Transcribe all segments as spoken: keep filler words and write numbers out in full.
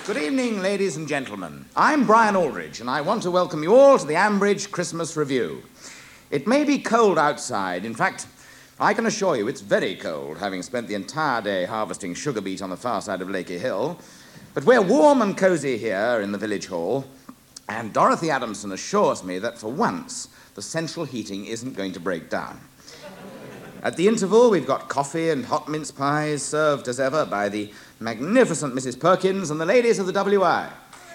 Good evening, ladies and gentlemen. I'm Brian Aldridge, and I want to welcome you all to the Ambridge Christmas Review. It may be cold outside. In fact, I can assure you it's very cold, having spent the entire day harvesting sugar beet on the far side of Lakey Hill. But we're warm and cosy here in the village hall, and Dorothy Adamson assures me that for once, the central heating isn't going to break down. At the interval, we've got coffee and hot mince pies served as ever by the magnificent Missus Perkins and the ladies of the W I.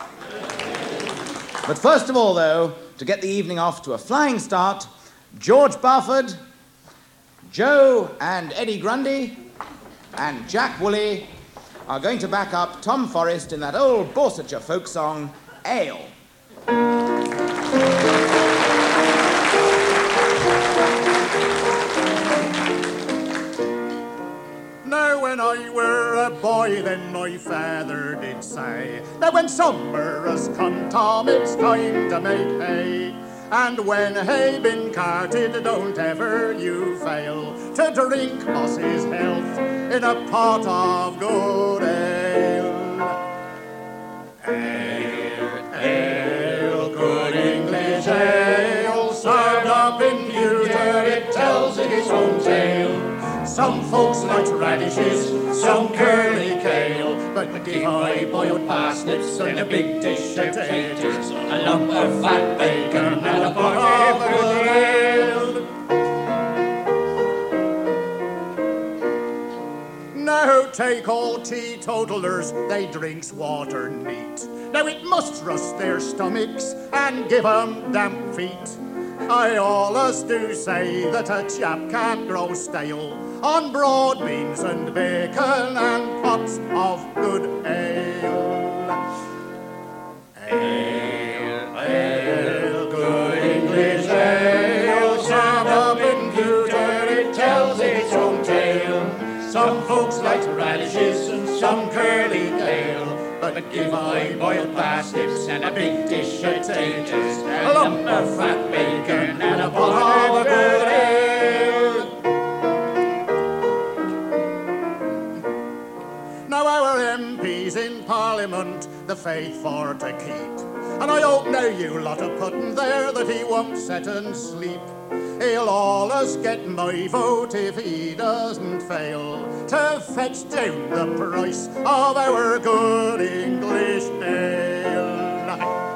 But first of all, though, to get the evening off to a flying start, George Barford, Joe and Eddie Grundy, and Jack Woolley are going to back up Tom Forrest in that old Borsetshire folk song, Ale. Now when I were a boy, then my father did say that when summer has come, Tom, it's time to make hay. And when hay been carted, don't ever you fail to drink Boss's health in a pot of good ale. Ale, ale, good English ale, served up in pewter, it tells its own tale. Some folks like radishes, some curly kale, but give I boiled parsnips and a big dish of potatoes, a lump of fat bacon and a pot of good ale. Now take all teetotalers, they drinks water neat. Now it must rust their stomachs and give 'em damp feet. I allus do say that a chap can't grow stale on broad beans and bacon and pots of good ale. Ale, ale, good English ale, served up in pewter, it tells its own tale. Some folks like radishes and some curly kale, but give I boiled parsnips and a big dish of potatoes, a lump of fat bacon and a pot of good ale. Now our M P's in Parliament, the faith for to keep, and I hope now you lot are putting there that he won't sit and sleep. He'll allus get my vote if he doesn't fail to fetch down the price of our good English ale.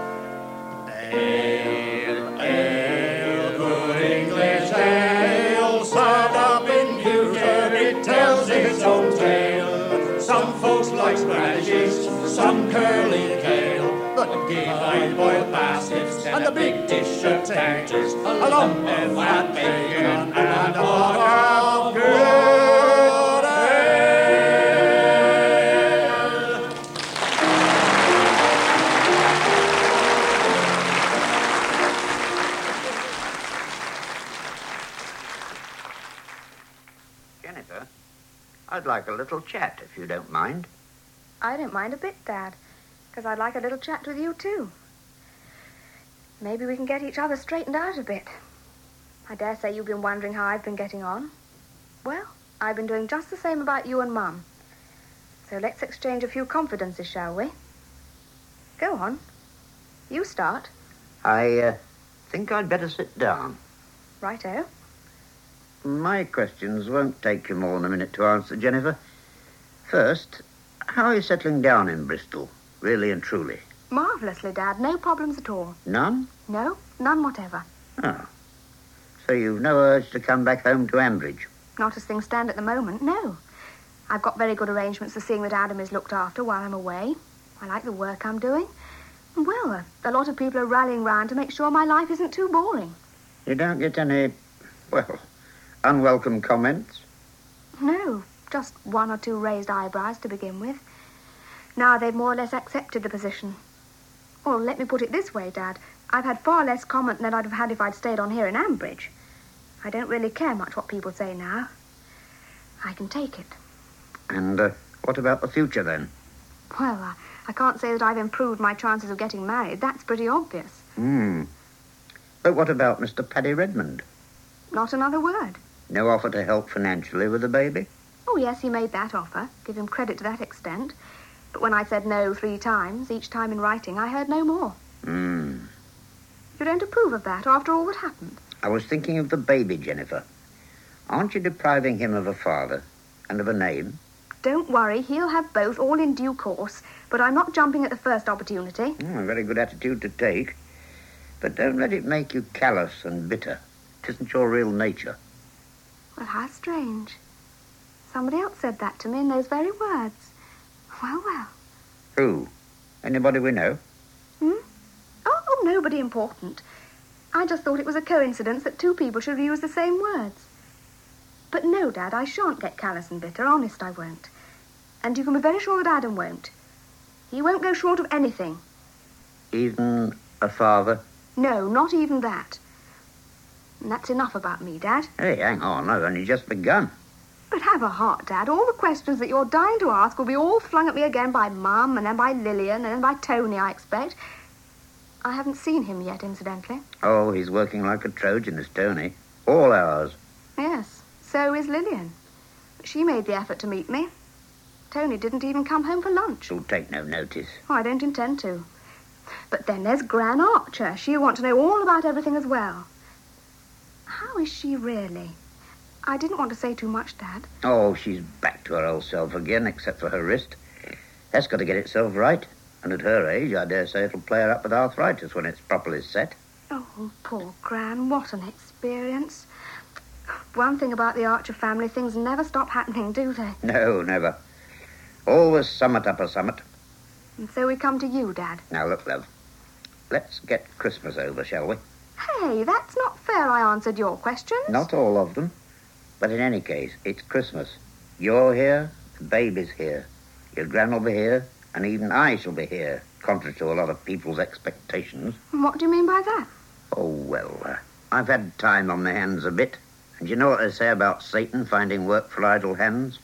Ale, ale, good English ale, served up in pewter, it tells its own tale. Some folks like radishes, some curly kale, but give I boiled parsnips and a big dish of potatoes, a lump of fat bacon and a pot of good ale. Jennifer, I'd like a little chat, if you don't mind. I don't mind a bit, Dad, because I'd like a little chat with you, too. Maybe we can get each other straightened out a bit. I dare say you've been wondering how I've been getting on. Well, I've been doing just the same about you and Mum. So let's exchange a few confidences, shall we? Go on. You start. I uh, think I'd better sit down. Righto. My questions won't take you more than a minute to answer, Jennifer. First, how are you settling down in Bristol, really and truly? Marvellously, Dad. No problems at all. None? No, none whatever. Oh. So you've no urge to come back home to Ambridge? Not as things stand at the moment, no. I've got very good arrangements for seeing that Adam is looked after while I'm away. I like the work I'm doing. And, well, a, a lot of people are rallying round to make sure my life isn't too boring. You don't get any, well, unwelcome comments? No, just one or two raised eyebrows to begin with. Now they've more or less accepted the position. Well, let me put it this way, Dad. I've had far less comment than I'd have had if I'd stayed on here in Ambridge. I don't really care much what people say now. I can take it. And uh, what about the future, then? Well, I, I can't say that I've improved my chances of getting married. That's pretty obvious. Hmm. But what about Mister Paddy Redmond? Not another word. No offer to help financially with the baby? Oh, yes, he made that offer. Give him credit to that extent. But when I said no three times, each time in writing, I heard no more. Hmm. You don't approve of that after all that happened? I was thinking of the baby, Jennifer. Aren't you depriving him of a father and of a name? Don't worry, he'll have both, all in due course. But I'm not jumping at the first opportunity. Oh, a very good attitude to take. But don't let it make you callous and bitter. It isn't your real nature. Well, how strange. Somebody else said that to me in those very words. Well, well. Who? Anybody we know? Hmm? Oh, oh, nobody important. I just thought it was a coincidence that two people should use the same words. But no, Dad, I shan't get callous and bitter. Honest, I won't. And you can be very sure that Adam won't. He won't go short of anything. Even a father? No, not even that. And that's enough about me, Dad. Hey, hang on, I've only just begun. But have a heart, Dad. All the questions that you're dying to ask will be all flung at me again by Mum, and then by Lillian, and then by Tony, I expect. I haven't seen him yet, incidentally. Oh, he's working like a Trojan, is Tony. All ours. Yes, so is Lillian. But she made the effort to meet me. Tony didn't even come home for lunch. She'll take no notice. Oh, I don't intend to. But then there's Gran Archer. She'll want to know all about everything as well. How is she really? I didn't want to say too much, Dad. Oh, she's back to her old self again, except for her wrist. That's got to get itself right. And at her age, I dare say it'll play her up with arthritis when it's properly set. Oh, poor Gran, what an experience. One thing about the Archer family, things never stop happening, do they? No, never. Always summit up a summit. And so we come to you, Dad. Now, look, love. Let's get Christmas over, shall we? Hey, that's not fair. I answered your questions. Not all of them. But in any case, it's Christmas. You're here, the baby's here. Your gran will be here, and even I shall be here, contrary to a lot of people's expectations. What do you mean by that? Oh, well, uh, I've had time on my hands a bit. And you know what they say about Satan finding work for idle hands?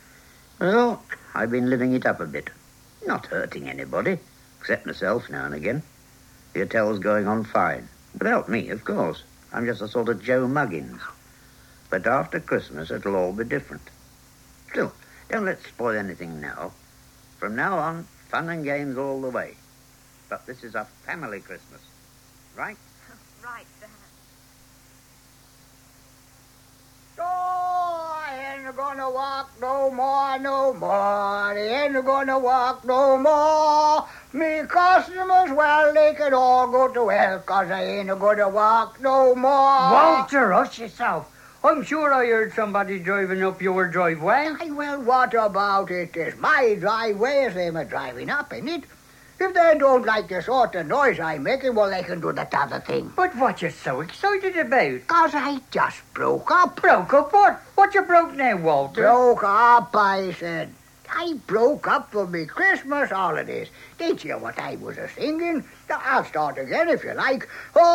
Well, I've been living it up a bit. Not hurting anybody, except myself now and again. The hotel's going on fine. Without me, of course. I'm just a sort of Joe Muggins. But after Christmas, it'll all be different. Still, don't let's spoil anything now. From now on, fun and games all the way. But this is a family Christmas, right? Right, Dad. Oh, I ain't gonna walk no more, no more. I ain't gonna walk no more. Me customers, well, they can all go to hell, 'cause I ain't gonna walk no more. Walter, hush yourself. I'm sure I heard somebody driving up your driveway. Aye, well, what about it? It's my driveway as I'm a driving up, ain't it? If they don't like the sort of noise I'm making, well, they can do that other thing. But what you so excited about? 'Cause I just broke up. Broke up what? What you broke now, Walter? Broke up, I said. I broke up for me Christmas holidays. Did you hear what I was a-singing? I'll start again if you like.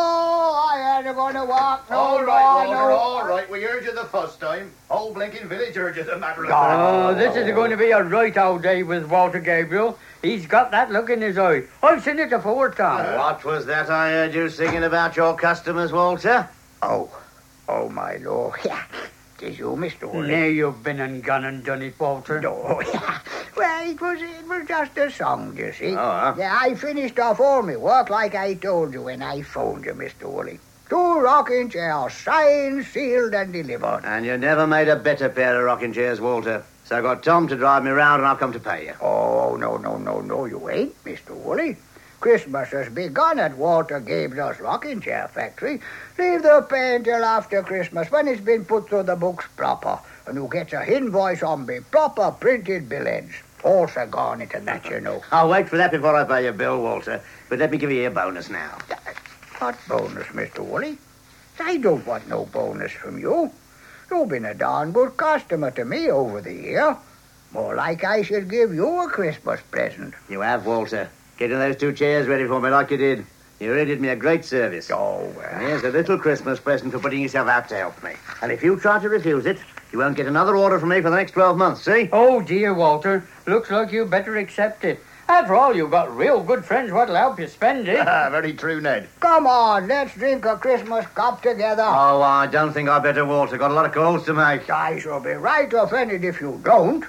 Oh, I ain't gonna walk no All more, right, Walter, no all more. right. We heard you the first time. Whole blinking village heard you the matter of Oh, fact. this is going to be a right old day with Walter Gabriel. He's got that look in his eye. I've seen it the fourth time. What was that I heard you singing about your customers, Walter? Oh, oh, my Lord. Yeah, tis you, Mister Woolley. Now you've been and gone and done it, Walter. No, yeah. Well, it was, it was just a song, you see. Oh, huh? Yeah, I finished off all my work like I told you when I phoned you, Mister Woolley. Two rocking chairs, signed, sealed, and delivered. And you never made a better pair of rocking chairs, Walter. So I got Tom to drive me round and I'll come to pay you. Oh, no, no, no, no, you ain't, Mister Woolley. Christmas has begun at Walter Gabriel's rocking chair factory. Leave the pay till after Christmas when it's been put through the books proper. And you get a invoice on me proper printed billets. Also garnet and that, you know. I'll wait for that before I pay your bill, Walter. But let me give you your bonus now. What bonus, Mister Woolley? I don't want no bonus from you. You've been a darn good customer to me over the year. More like I should give you a Christmas present. You have, Walter. Getting those two chairs ready for me like you did. You really did me a great service. Oh, well. And here's a little Christmas present for putting yourself out to help me. And if you try to refuse it, you won't get another order from me for the next twelve months, see? Oh, dear, Walter. Looks like you better accept it. After all, you've got real good friends what'll help you spend it. Very true, Ned. Come on, let's drink a Christmas cup together. Oh, I don't think I better, Walter. Got a lot of calls to make. I shall be right offended if you don't.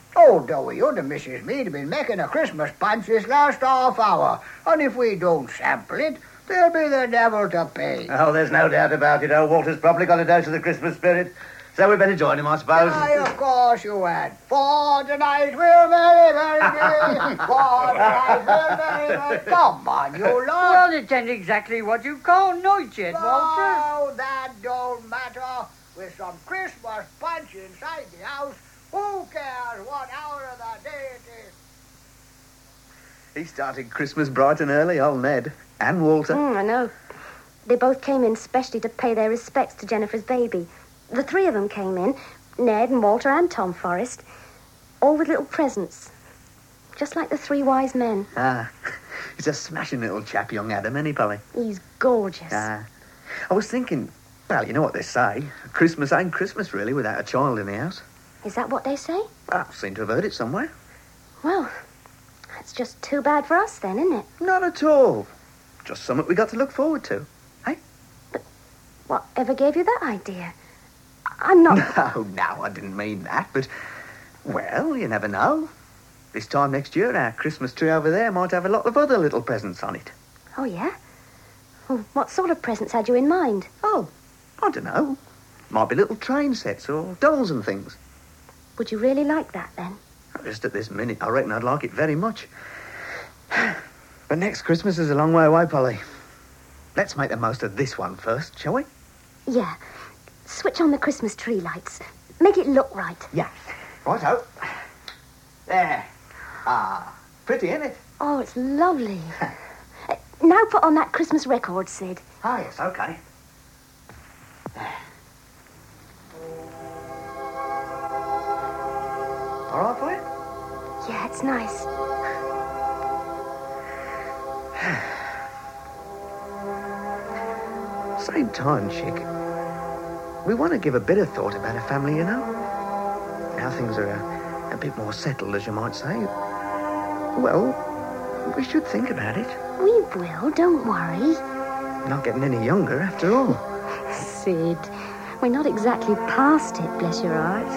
Oh, Dowie, you and Missus Mead have been making a Christmas punch this last half hour. And if we don't sample it, there'll be the devil to pay. Oh, there's no doubt about it. Old Walter's probably got a dose of the Christmas spirit. So we better join him, I suppose. Aye, of course you had. For tonight we're very, very gay. For tonight we're very, very... Come on, you lot. Well, it ain't exactly what you call night yet, Walter. Oh, that don't matter. With some Christmas punch inside the house, who cares what hour of the day it is? He started Christmas bright and early, old Ned. And Walter. Mm, I know. They both came in specially to pay their respects to Jennifer's baby. The three of them came in, Ned and Walter and Tom Forrest, all with little presents. Just like the three wise men. Ah, he's a smashing little chap, young Adam, isn't he, Polly? He's gorgeous. Ah. I was thinking, well, you know what they say. Christmas ain't Christmas, really, without a child in the house. Is that what they say? I seem to have heard it somewhere. Well, that's just too bad for us then, isn't it? Not at all. Just something we got to look forward to. Hey? But whatever gave you that idea? I'm not... No, no, I didn't mean that, but... Well, you never know. This time next year, our Christmas tree over there might have a lot of other little presents on it. Oh, yeah? Well, what sort of presents had you in mind? Oh, I don't know. Might be little train sets or dolls and things. Would you really like that, then? Just at this minute, I reckon I'd like it very much. But next Christmas is a long way away, Polly. Let's make the most of this one first, shall we? Yeah. Switch on the Christmas tree lights. Make it look right. Yeah. Righto. There. Ah, pretty, isn't it? Oh, it's lovely. uh, now put on that Christmas record, Sid. Oh, yes, OK. All right for you? Yeah, it's nice. Same time, chick. We want to give a bit of thought about a family, you know. Now things are a, a bit more settled, as you might say. Well, we should think about it. We will, don't worry. Not getting any younger, after all. Sid, we're not exactly past it, bless your heart.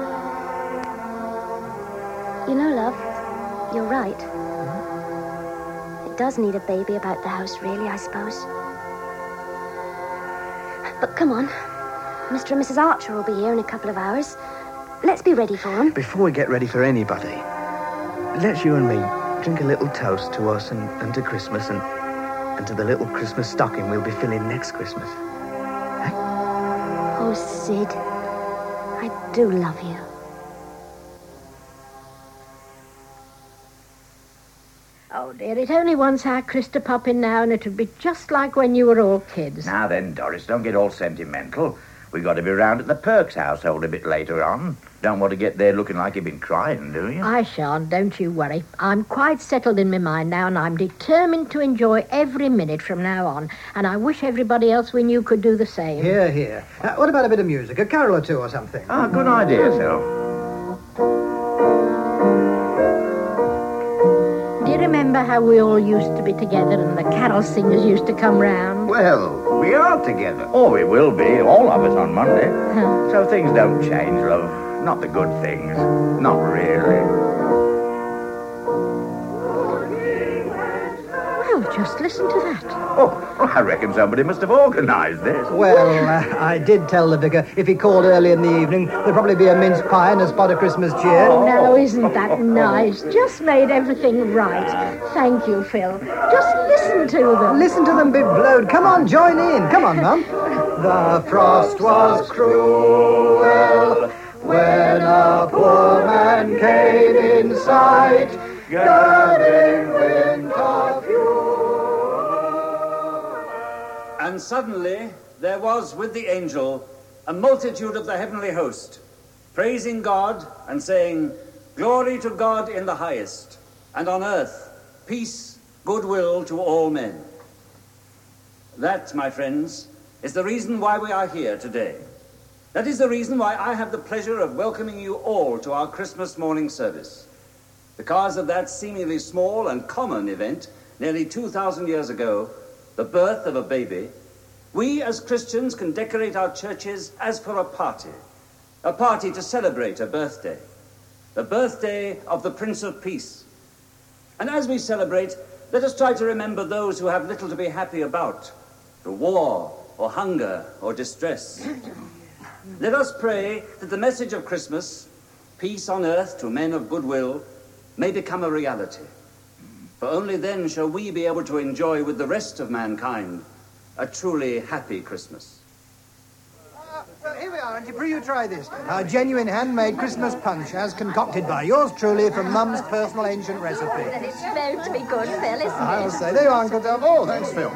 You know, love, you're right. Mm-hmm. It does need a baby about the house, really, I suppose. But come on. Mister and Missus Archer will be here in a couple of hours. Let's be ready for them. Before we get ready for anybody, let's you and me drink a little toast to us and, and to Christmas and, and to the little Christmas stocking we'll be filling next Christmas. Eh? Oh, Sid, I do love you. Oh, dear, it only wants our Chris to pop in now, and it'll be just like when you were all kids. Now then, Doris, don't get all sentimental. We got to be round at the Perks household a bit later on. Don't want to get there looking like you've been crying, do you? I shan't, don't you worry. I'm quite settled in my mind now, and I'm determined to enjoy every minute from now on. And I wish everybody else we knew could do the same. Here, here. Uh, what about a bit of music? A carol or two or something? Ah, good idea, Phil. Do you remember how we all used to be together and the carol singers used to come round? Well, we are together. Or we will be, all of us on Monday. Huh. So things don't change, love. Not the good things. Not really. Well, just listen to that. Oh, I reckon somebody must have organised this. Well, uh, I did tell the vicar if he called early in the evening, there'd probably be a mince pie and a spot of Christmas cheer. Oh, now, isn't that nice? Just made everything right. Thank you, Phil. Just listen to them. Listen to them be blowed. Come on, join in. Come on, Mum. The frost was cruel when a poor man came in sight, gathering winter fuel. And suddenly there was with the angel a multitude of the heavenly host, praising God and saying, "Glory to God in the highest, and on earth peace, goodwill to all men." That, my friends, is the reason why we are here today. That is the reason why I have the pleasure of welcoming you all to our Christmas morning service. Because of that seemingly small and common event nearly two thousand years ago, the birth of a baby, we as Christians can decorate our churches as for a party, a party to celebrate a birthday. the birthday of the Prince of Peace. And as we celebrate, let us try to remember those who have little to be happy about, through war or hunger or distress. Let us pray that the message of Christmas, peace on earth to men of goodwill, may become a reality. For only then shall we be able to enjoy with the rest of mankind a truly happy Christmas. Uh, well, here we are, Auntie Prue, you try this. Our genuine handmade Christmas punch, as concocted by yours truly from Mum's personal ancient recipe. And it's bound to be good, Phil, isn't it? I'll say. There you are, Uncle Tom. Oh, thanks, Phil.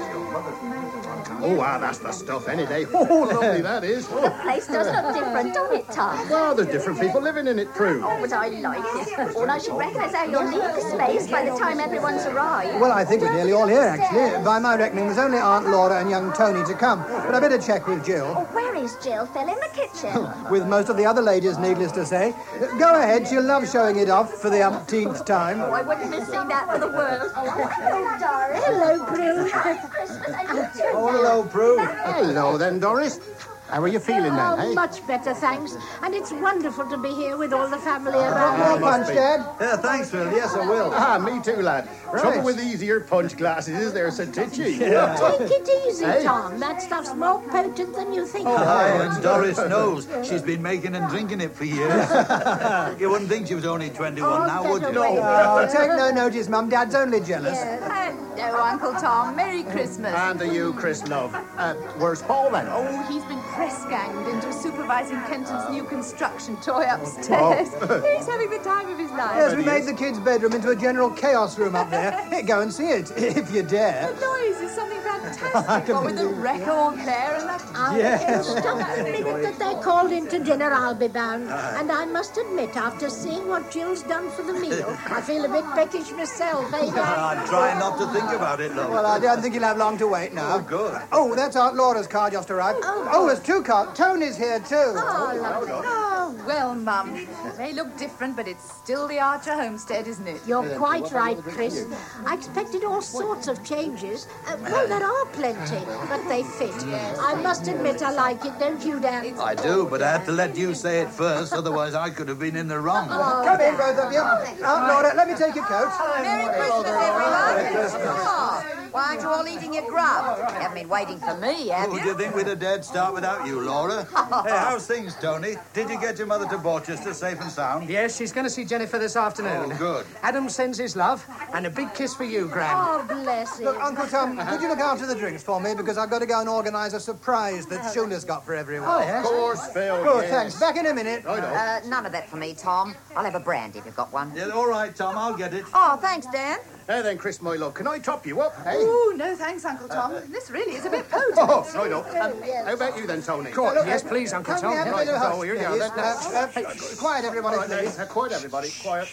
Oh, wow, that's the stuff any day. Oh, lovely that is. The place does look different, don't it, Tom? Well, there's different people living in it, Prue. Oh, but I like it. Well, I should reckon as how you'll leave the space by the time everyone's arrived. Well, I think we're nearly all here, actually. By my reckoning, there's only Aunt Laura and young Tony to come. But I better check with Jill. Oh, where is Jill, Phil? In the kitchen? With most of the other ladies, needless to say. Go ahead, she'll love showing it off for the umpteenth time. Oh, I wouldn't miss seeing that for the world. Oh, hello, darling. Hello, Prue. Christmas, I love you. Oh, hello, Prue. Hello then, Doris. How are you feeling then, Oh, eh? much better, thanks. And it's wonderful to be here with all the family around. More punch, Dad? Yeah, thanks, Phil. Yes, I will. Ah, me too, lad. Right. Trouble with these here punch glasses is they're so titchy. Take it easy, Hey. Tom. That stuff's more potent than you think. Aye, and Doris knows. She's been making and drinking it for years. You wouldn't think she was only twenty-one Oh, now, would you? better wait. Oh, take no notice, Mum. Dad's only jealous. Hello, Uncle Tom. Merry Christmas. And to you, Chris Love. Uh, where's Paul then? Oh, he's been press-ganged into supervising Kenton's new construction toy upstairs. He's having the time of his life. Yes, we made the kids' bedroom into a general chaos room up there. Hey, go and see it, if you dare. The noise is something fantastic. What with the record player and that... Yes. Stop the minute that they're called in to dinner, I'll be bound. And I must admit, after seeing what Jill's done for the meal, I feel a bit peckish myself, eh, Dad? I'm trying not to think about it, love. Well, I don't think you'll have long to wait now. Oh, good. Oh, that's Aunt Laura's car just arrived. Oh. Oh, there's two cars. Tony's here, too. Oh, lovely. Oh, well, Mum, they look different, but it's still the Archer homestead, isn't it? You're quite right, Chris. I expected all sorts of changes. Uh, well, there are plenty, but they fit. I must admit I like it, don't you, Dan? I do, but I had to let you say it first, otherwise I could have been in the wrong. Come in, both of you. Aunt Laura, let me take your coat. Merry Christmas, everyone. Oh, why aren't you all eating your grub? You haven't been waiting for me, have Oh, you? do you think we'd a dead start without you, Laura? Hey, how's things, Tony? Did you get your mother to Borchester safe and sound? Yes, she's going to see Jennifer this afternoon. Oh, good. Adam sends his love, and a big kiss for you, Gran. Oh, bless him. Look, Uncle Tom, could you look after the drinks for me? Because I've got to go and organise a surprise that Shula's got for everyone. Oh, yes? Of course, Phil. Good, yes. thanks. Back in a minute. I know. Uh, none of that for me, Tom. I'll have a brandy if you've got one. Yeah, all right, Tom, I'll get it. Oh, thanks, Dan. Now then, Chris, my love, can I top you up, eh? Oh, no thanks, Uncle Tom. This really is a bit potent. Oh, right up. And how about you then, Tony? Cool. Yes, please, Uncle Can Tom. we have a Right, little so hush, here you are, please? then. Uh, uh, quiet, everybody, All right, please. now, quiet, everybody. Quiet.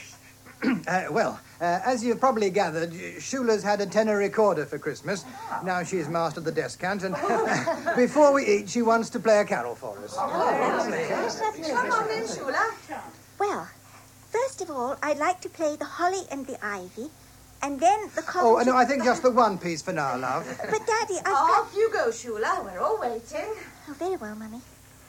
Uh, well, uh, as you've probably gathered, Shula's had a tenor recorder for Christmas. Now she's mastered the descant, and before we eat, she wants to play a carol for us. Come on then, Shula. Well, first of all, I'd like to play the Holly and the Ivy, and then the Oh, Coventry... no, I think just the one piece for now, love. But, Daddy, I've Off you go, Shula. We're all waiting. Oh, very well, Mummy.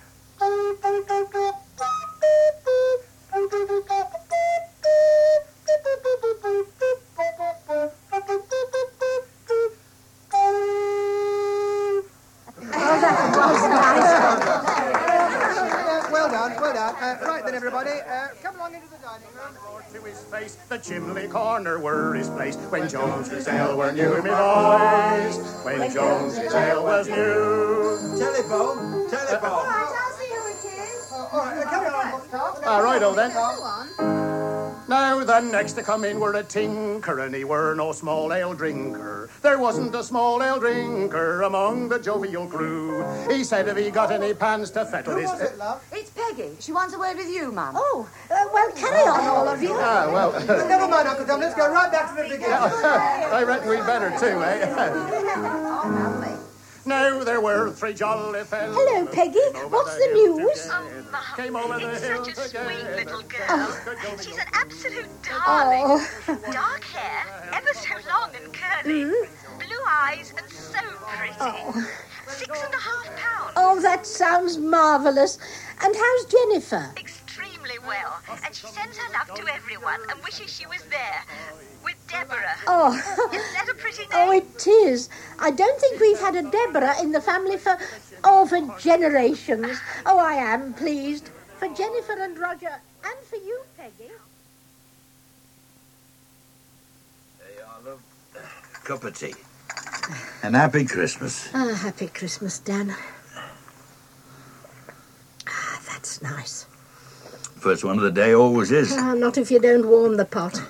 Well done, well done. Uh, right then, everybody, uh, come along into the dining room. To his face, the chimney corner were his place. When Jones's ale were new, me boys. When Jones's ale was new. Telephone, telephone. I'll see who it is. All right, come on. All right, oh then. Go on. Now the next to come in were a tinker, and he were no small ale drinker. There wasn't a small ale drinker among the jovial crew. He said if he got any pans to fettle his... What's it, love? It's Peggy. She wants a word with you, Mum. Oh, uh, well, carry on, all of you. Ah, well... Never mind, Uncle Tom, let's go right back to the beginning. I reckon we'd better too, eh? Oh, lovely. Now there were three jolly fellows. Hello, Peggy. What's the news? Oh, Came over the it's hill such a together. sweet little girl. She's an absolute darling. Oh. Dark hair, ever so long and curly. Blue eyes and so pretty. Oh. Six and a half pounds. Oh, that sounds marvellous. And how's Jennifer? Extremely well, and she sends her love to everyone and wishes she was there with Deborah. Oh. Isn't that a pretty name? Oh, it is. I don't think we've had a Deborah in the family for, oh, for generations. Oh, I am pleased. For Jennifer and Roger, and for you, Peggy. There you are, love. Cup of tea. And happy Christmas. Ah, happy Christmas, Dan. Ah, that's nice. First one of the day always is. Ah, not if you don't warm the pot.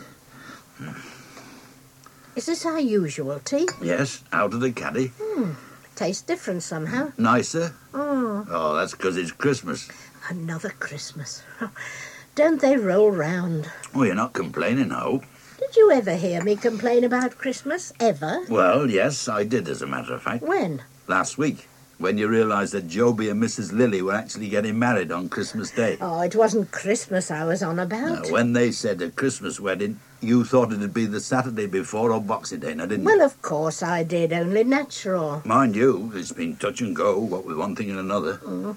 Is this our usual tea? Yes, out of the caddy. Hmm. Tastes different somehow. Nicer. Oh. Oh, that's because it's Christmas. Another Christmas. Don't they roll round? Well, you're not complaining, I hope. Did you ever hear me complain about Christmas? Ever? Well, yes, I did, as a matter of fact. When? Last week, when you realised that Joby and Missus Lilly were actually getting married on Christmas Day. Oh, it wasn't Christmas I was on about. Now, when they said a Christmas wedding, you thought it'd be the Saturday before or Boxing Day, now, didn't you? Well, of course I did, only natural. Mind you, it's been touch and go, what with one thing and another. Mm.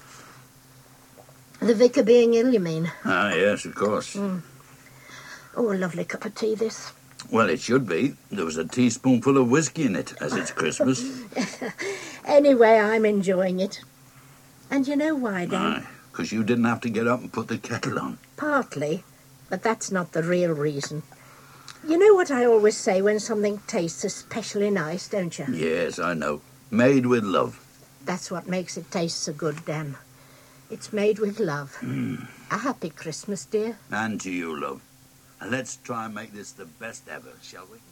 The vicar being ill, you mean? Ah, yes, of course. Mm. Oh, a lovely cup of tea, this. Well, it should be. There was a teaspoonful of whiskey in it, as it's Christmas. Anyway, I'm enjoying it. And you know why, Dan? Aye, because you didn't have to get up and put the kettle on. Partly, but that's not the real reason. You know what I always say when something tastes especially nice, don't you? Yes, I know. Made with love. That's what makes it taste so good, Dan. It's made with love. Mm. A happy Christmas, dear. And to you, love. And let's try and make this the best ever, shall we?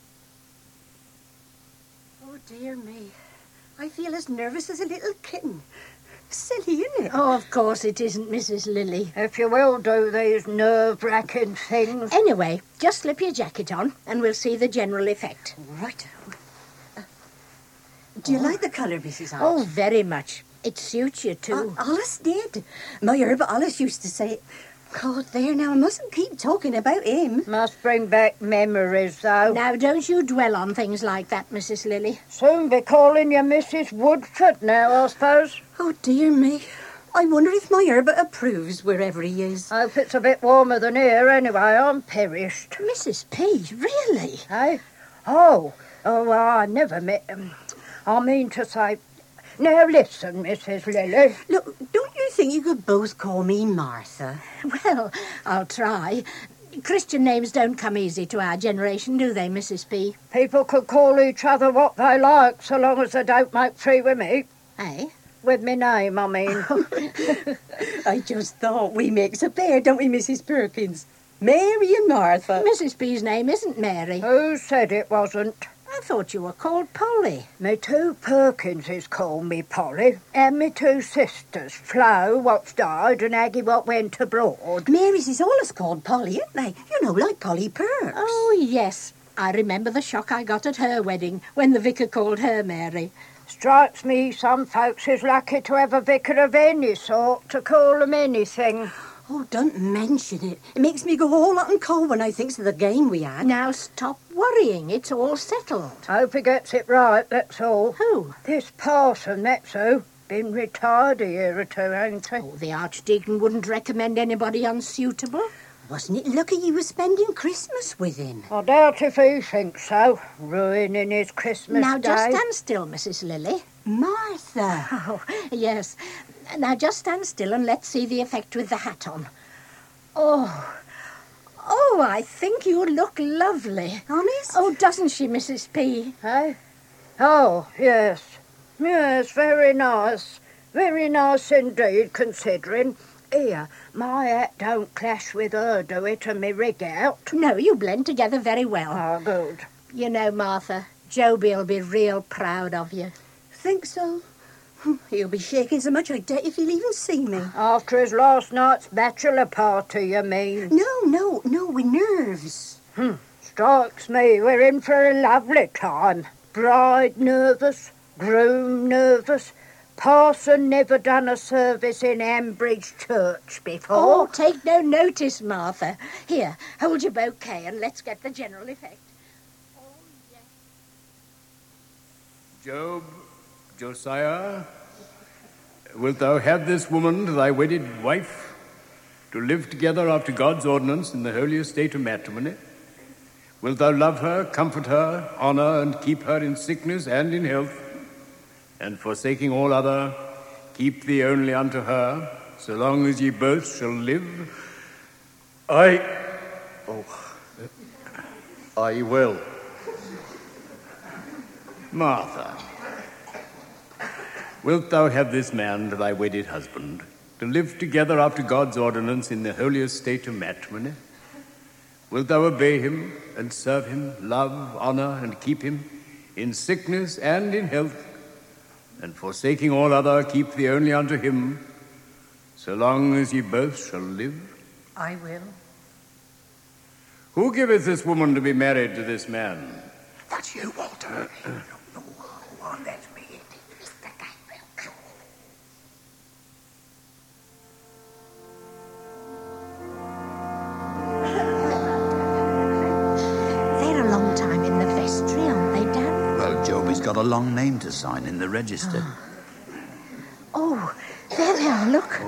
Oh, dear me. I feel as nervous as a little kitten. Silly, isn't it? Oh, of course it isn't, Missus Lilly. If you will do these nerve-wracking things. Anyway, just slip your jacket on and we'll see the general effect. Right. Uh, do you oh. like the colour, Missus Alice? Oh, very much. It suits you, too. Uh, Alice did. My herb Alice used to say it. God, there now, I mustn't keep talking about him. Must bring back memories, though. Now, don't you dwell on things like that, Missus Lilly. Soon be calling you Missus Woodford now, I suppose. Oh, dear me. I wonder if my herb approves wherever he is. Hope it's a bit warmer than here, anyway. I'm perished. Missus P, really? Hey? Oh, oh, well, I never met him. I mean to say... Now, listen, Missus Lilly. Look, don't you think you could both call me Martha? Well, I'll try. Christian names don't come easy to our generation, do they, Missus P? People could call each other what they like, so long as they don't make free with me. Eh? With me name, I mean. I just thought we makes a pair, don't we, Missus Perkins? Mary and Martha. Missus P's name isn't Mary. Who said it wasn't? I thought you were called Polly. Me two Perkinses call me Polly, and me two sisters, Flo, what's died, and Aggie, what went abroad. Mary's is always called Polly, ain't they? You know, like Polly Perks. Oh, yes. I remember the shock I got at her wedding when the vicar called her Mary. Strikes me some folks is lucky to have a vicar of any sort to call them anything. Oh, don't mention it. It makes me go all hot and cold when I thinks of the game we had. Now stop worrying. It's all settled. Hope he gets it right, that's all. Who? This parson, that's who. Been retired a year or two, ain't he? Oh, the Archdeacon wouldn't recommend anybody unsuitable. Wasn't it lucky you were spending Christmas with him? I doubt if he thinks so. Ruining his Christmas now, day. Now, just stand still, Missus Lilly. Martha. Oh, yes. Now, just stand still and let's see the effect with the hat on. Oh, oh, I think you look lovely. Honest? Oh, doesn't she, Missus P? Eh? Oh, yes. Yes, very nice. Very nice indeed, considering. Here, my hat don't clash with her, do it, and me rig out? No, you blend together very well. Oh, good. You know, Martha, Joby'll be real proud of you. Think so? He'll be shaking so much I doubt if he'll even see me. After his last night's bachelor party, you mean? No, no, no, with nerves. Hmm. Strikes me we're in for a lovely time. Bride nervous, groom nervous. Parson never done a service in Ambridge Church before. Oh, take no notice, Martha. Here, hold your bouquet and let's get the general effect. Oh, yes. Job, Josiah, wilt thou have this woman to thy wedded wife? to live together after God's ordinance in the holy estate of matrimony? Wilt thou love her, comfort her, honour and keep her in sickness and in health, and forsaking all other, keep thee only unto her, so long as ye both shall live? I... Oh... I will. Martha, wilt thou have this man to thy wedded husband, to live together after God's ordinance in the holy estate of matrimony? Wilt thou obey him and serve him, love, honour, and keep him in sickness and in health, and forsaking all other, keep thee only unto him, so long as ye both shall live? I will. Who giveth this woman to be married to this man? That's you, Walter. No, no, that's me. They're a long time in the vestry, aren't they, Dad? Well, Joby's got a long name to sign in the register. Oh, there they are, look.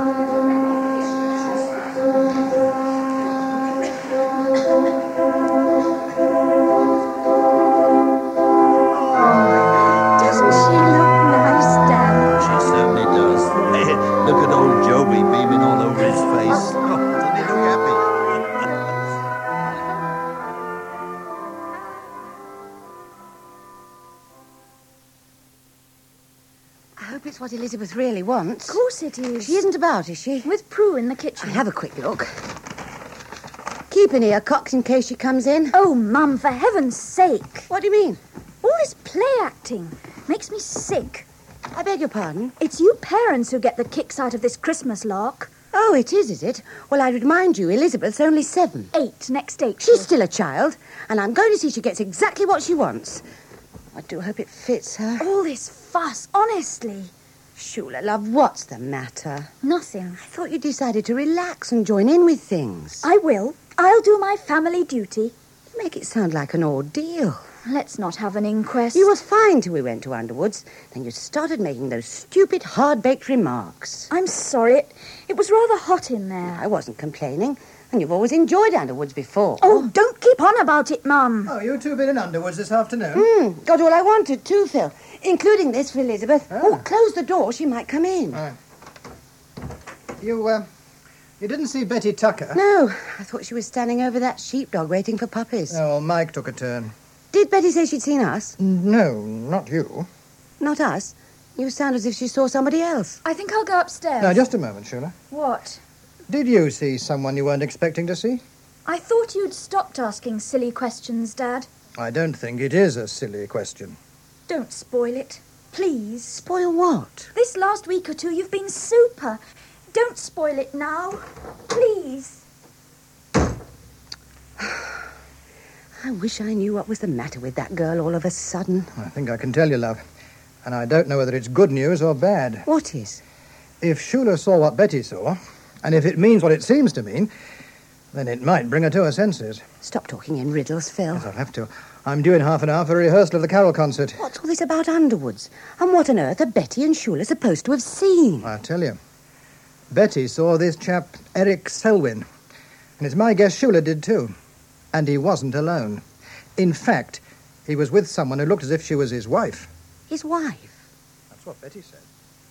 Doesn't she look nice, Dad? She certainly does. Look at old Joby beaming all over his face. Oh, doesn't he look happy? I hope it's what Elizabeth really wants. Of course it is. She isn't about, is she? With Prue in the kitchen. I'll have a quick look. Keep an ear cocked in case she comes in. Oh, Mum, for heaven's sake. What do you mean? All this play acting makes me sick. I beg your pardon? It's you parents who get the kicks out of this Christmas lark. Oh, it is, is it? Well, I remind you, Elizabeth's only seven. Eight, next April. She's still a child, and I'm going to see she gets exactly what she wants. I do hope it fits her. All this fuss, honestly. Shula, love, what's the matter? Nothing. I thought you decided to relax and join in with things. I will. I'll do my family duty. You make it sound like an ordeal. Let's not have an inquest. You were fine till we went to Underwood's. Then you started making those stupid, hard-baked remarks. I'm sorry. It, it was rather hot in there. I wasn't complaining. And you've always enjoyed Underwood's before. Oh, don't keep on about it, Mum. Oh, you two been in Underwood's this afternoon? Mm, got all I wanted too, Phil. Including this for Elizabeth. Ah. Oh, close the door. She might come in. Right. You, uh... You didn't see Betty Tucker? No. I thought she was standing over that sheepdog waiting for puppies. Oh, well, Mike took a turn. Did Betty say she'd seen us? No, not you. Not us? You sound as if she saw somebody else. I think I'll go upstairs. Now, just a moment, Shula. What? Did you see someone you weren't expecting to see? I thought you'd stopped asking silly questions, Dad. I don't think it is a silly question. Don't spoil it. Please. Spoil what? This last week or two, you've been super. Don't spoil it now. Please. I wish I knew what was the matter with that girl all of a sudden. I think I can tell you, love. And I don't know whether it's good news or bad. What is? If Shula saw what Betty saw, and if it means what it seems to mean, then it might bring her to her senses. Stop talking in riddles, Phil. Yes, I'll have to. I'm due in half an hour for a rehearsal of the carol concert. What's all this about Underwood's? And what on earth are Betty and Shula supposed to have seen? I'll tell you. Betty saw this chap, Eric Selwyn. And it's my guess Shula did too. And he wasn't alone. In fact, he was with someone who looked as if she was his wife. His wife? That's what Betty said.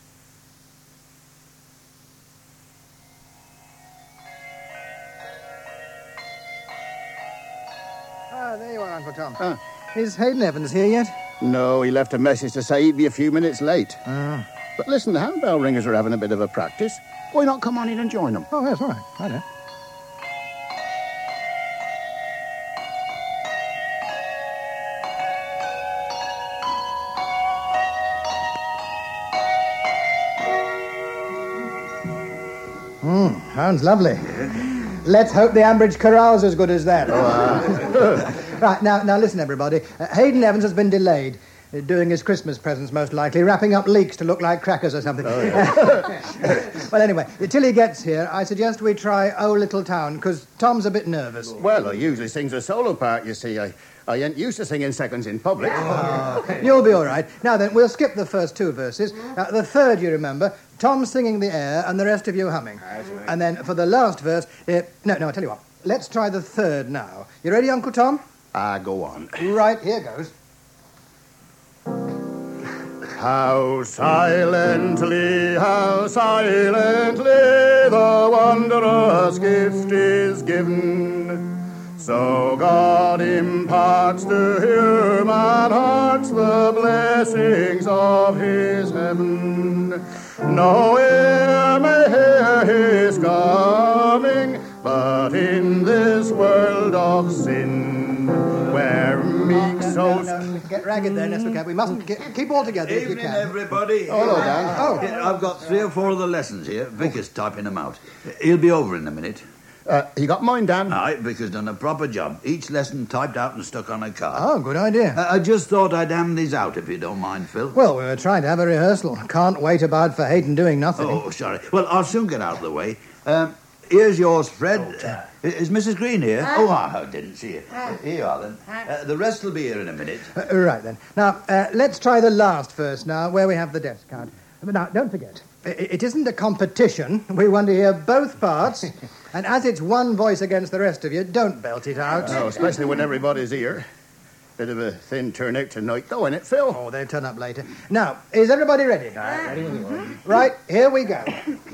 Ah, there you are, Uncle Tom. Ah. Is Hayden Evans here yet? No, he left a message to say he'd be a few minutes late. Ah. But listen, the handbell ringers are having a bit of a practice. Why not come on in and join them? Oh, that's all right. I know. Hmm, sounds lovely. Let's hope the Ambridge chorale's as good as that. Oh, uh. Right, now, now listen, everybody. Uh, Hayden Evans has been delayed. Uh, doing his Christmas presents, most likely. Wrapping up leeks to look like crackers or something. Oh, yeah. Well, anyway, till he gets here, I suggest we try Oh Little Town, because Tom's a bit nervous. Well, I usually sings a solo part, you see. I, I ain't used to singing seconds in public. Oh, you'll be all right. Now then, we'll skip the first two verses. Uh, the third, you remember, Tom singing the air and the rest of you humming. And then for the last verse... Uh, no, no, I'll tell you what. Let's try the third now. You ready, Uncle Tom? Ah, go on. Right, here goes. How silently, how silently the wondrous gift is given. So God imparts to human hearts the blessings of his heaven. No ear may hear his coming, but in this world of sin, where meek souls... No, no, get ragged there, Nestor Cap. We mustn't get, keep all together if you Evening, can. everybody. Oh, hello, Dan. Oh. Here, I've got three or four of the lessons here. Vicar's typing them out. He'll be over in a minute. Uh, you got mine, Dan? Aye, Vicar's done a proper job. Each lesson typed out and stuck on a card. Oh, good idea. Uh, I just thought I'd hand these out, if you don't mind, Phil. Well, we were trying to have a rehearsal. Can't wait about for Hayden doing nothing. Oh, sorry. Well, I'll soon get out of the way. Um, here's yours, Fred. Uh, is Missus Green here? Huh? Oh, I didn't see you. Uh, here you are, then. Uh, the rest will be here in a minute. Uh, right, then. Now, uh, let's try the last verse now, where we have the desk card. But now, don't forget, it, it isn't a competition. We want to hear both parts. And as it's one voice against the rest of you, don't belt it out. Oh, especially when everybody's here. Bit of a thin turnout tonight, though, innit, Phil? Oh, they'll turn up later. Now, is everybody ready? Ready when you are. Right, here we go.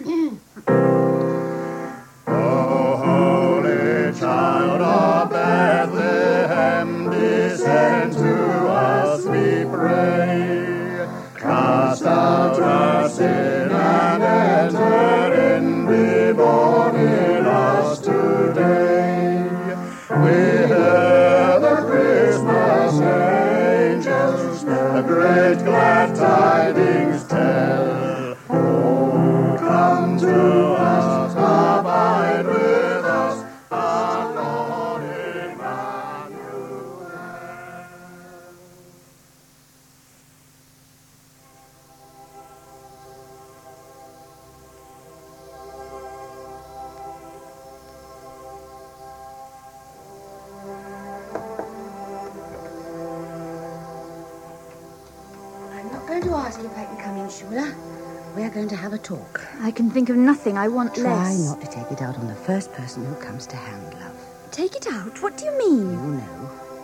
O holy child of Bethlehem, descend to us, we pray. Cast out our sin and enter in, be born in us today. We hear the Christmas angels, the great glad tidings tell. Oh, come to us, abide with us, our Lord Emmanuel. I'm not going to ask you if I can come in, Shula. We're going to have a talk. I can think of nothing I want Try less. not to take it out on the first person who comes to hand, love. Take it out? What do you mean? You know.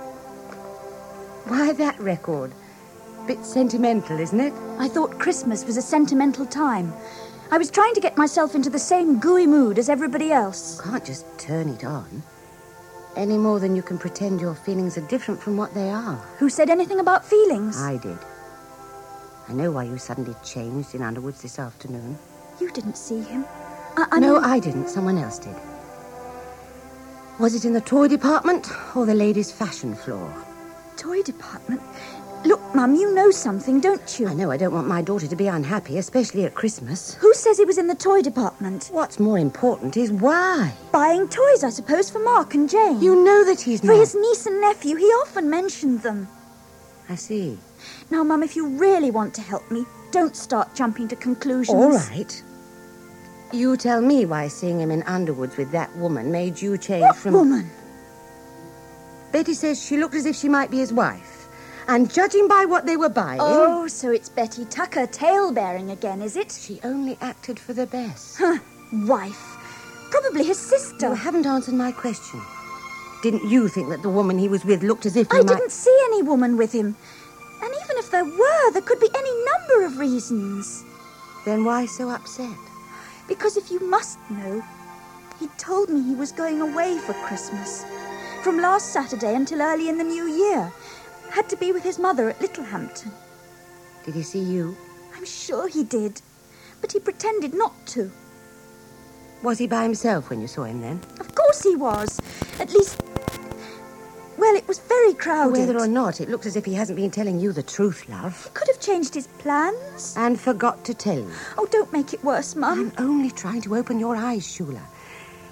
Why, that record. Bit sentimental, isn't it? I thought Christmas was a sentimental time. I was trying to get myself into the same gooey mood as everybody else. You can't just turn it on. Any more than you can pretend your feelings are different from what they are. Who said anything about feelings? I did. I know why you suddenly changed in Underwoods this afternoon. You didn't see him. I, I no, mean... I didn't. Someone else did. Was it in the toy department or the ladies' fashion floor? Toy department? Look, Mum, you know something, don't you? I know I don't want my daughter to be unhappy, especially at Christmas. Who says he was in the toy department? What's more important is why. Buying toys, I suppose, for Mark and Jane. You know that he's For not. his niece and nephew, he often mentioned them. I see. Now, Mum, if you really want to help me, don't start jumping to conclusions. All right. You tell me why seeing him in Underwoods with that woman made you change What from... woman? Betty says she looked as if she might be his wife. And judging by what they were buying... Oh, so it's Betty Tucker tale-bearing again, is it? She only acted for the best. Huh. Wife. Probably his sister. You haven't answered my question. Didn't you think that the woman he was with looked as if he I might... didn't see any woman with him. And even if there were, there could be any number of reasons. Then why so upset? Because if you must know, he told me he was going away for Christmas. From last Saturday until early in the new year. Had to be with his mother at Littlehampton. Did he see you? I'm sure he did. But he pretended not to. Was he by himself when you saw him then? Of course he was. At least... Well, it was very crowded. Whether or not, it looks as if he hasn't been telling you the truth, love. He could have changed his plans. And forgot to tell you. Oh, don't make it worse, Mum. I'm only trying to open your eyes, Shula.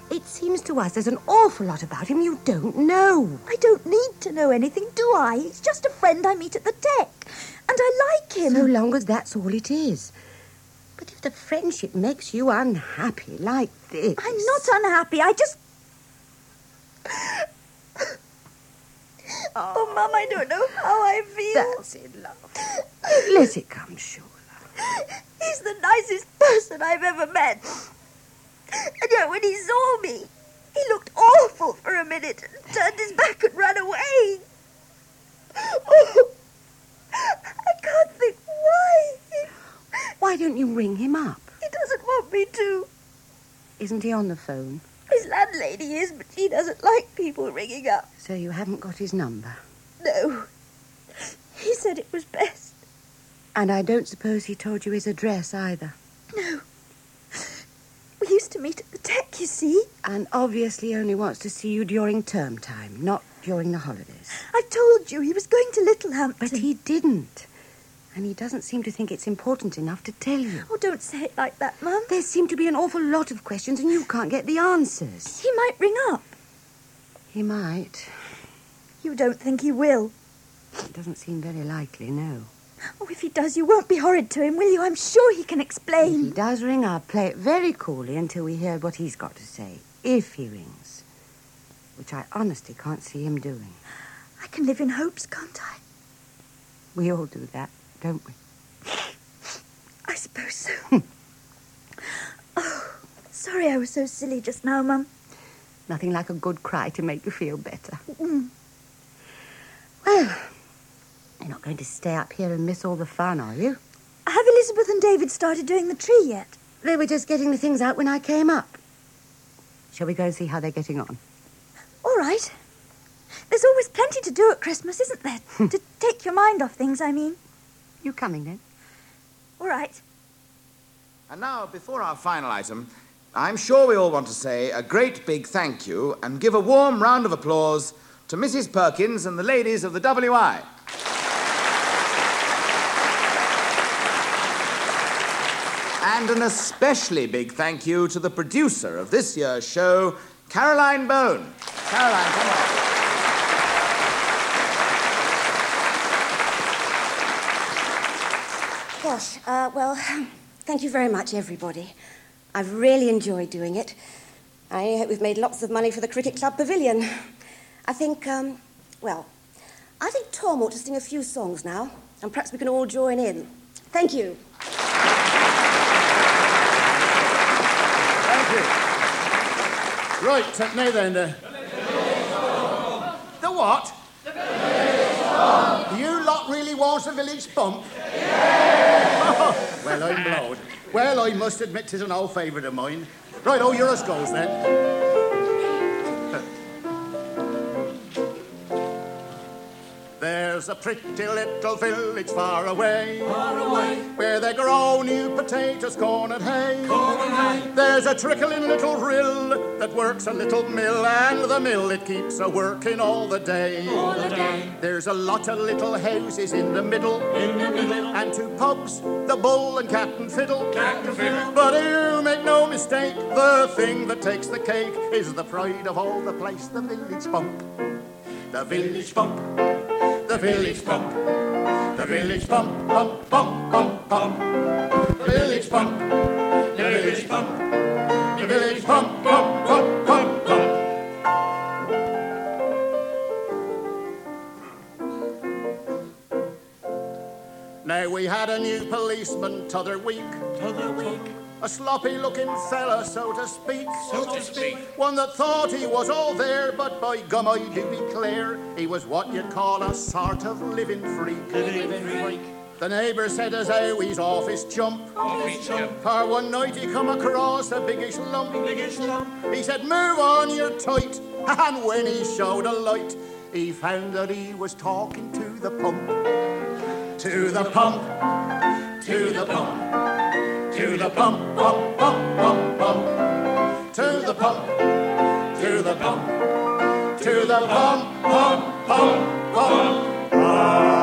It seems to us there's an awful lot about him you don't know. I don't need to know anything, do I? He's just a friend I meet at the deck. And I like him. So long as that's all it is. But if the friendship makes you unhappy like this... I'm not unhappy. I just... Oh, oh Mum, I don't know how I feel. That's it, love. Let it come, Shula. He's the nicest person I've ever met. And yet when he saw me, he looked awful for a minute and turned his back and ran away. Oh, I can't think why. Why don't you ring him up? He doesn't want me to. Isn't he on the phone? His landlady is, but she doesn't like people ringing up. So you haven't got his number? No. He said it was best. And I don't suppose he told you his address either? No. We used to meet at the deck, you see. And obviously only wants to see you during term time, not during the holidays. I told you he was going to Littlehampton. But he didn't. And he doesn't seem to think it's important enough to tell you. Oh, don't say it like that, Mum. There seem to be an awful lot of questions and you can't get the answers. He might ring up. He might. You don't think he will? It doesn't seem very likely, no. Oh, if he does, you won't be horrid to him, will you? I'm sure he can explain. If he does ring up, play it very coolly until we hear what he's got to say. If he rings. Which I honestly can't see him doing. I can live in hopes, can't I? We all do that, don't we? I suppose so. Oh, sorry I was so silly just now, Mum. Nothing like a good cry to make you feel better. Mm. Well, you're not going to stay up here and miss all the fun, are you? Have Elizabeth and David started doing the tree yet? They were just getting the things out when I came up. Shall we go and see how they're getting on? All right. There's always plenty to do at Christmas, isn't there? To take your mind off things, I mean. You coming, then? All right. And now, before our final item, I'm sure we all want to say a great big thank you and give a warm round of applause to Missus Perkins and the ladies of the W I. And an especially big thank you to the producer of this year's show, Caroline Bone. Caroline, come on. Gosh, uh, well, thank you very much, everybody. I've really enjoyed doing it. I hope we've made lots of money for the Cricket Club Pavilion. I think, um, well, I think Tom ought to sing a few songs now, and perhaps we can all join in. Thank you. Thank you. Right, uh, now then, uh... The what? The village bump. You lot really want a village bump? Yeah. Oh, well, I'm blowed. Well, I must admit 'tis an old favourite of mine. Right, oh, yours goes then. There's a pretty little village far away, far away, where they grow new potatoes, corn and hay. Corn and hay. There's a trickling little rill that works a little mill, and the mill it keeps a working all the day. All the day. There's a lot of little houses in the middle, in the middle, and two pubs, the Bull and Cat and Fiddle. Cat and Fiddle. But you make no mistake, the thing that takes the cake is the pride of all the place, the village bump. The village bump. The village bump, the village bump, bump, bump, bump, bump. The village bump, the village bump, the village bump, bump, bump, bump, bump. Now we had a new policeman t'other week, t'other week. A sloppy-looking fella, so to speak, so to speak. One that thought he was all there, but by gum I do declare, he was what you'd call a sort of living freak. Living freak. The neighbour said as how he's off his chump. Off his chump. For one night he come across a biggish lump. Biggish lump. He said, move on, you're tight. And when he showed a light, he found that he was talking to the pump. To the pump. To the pump. To the pump, pump, pump, pump, pump. To the pump, to the pump, to the pump, pump, pump, pump.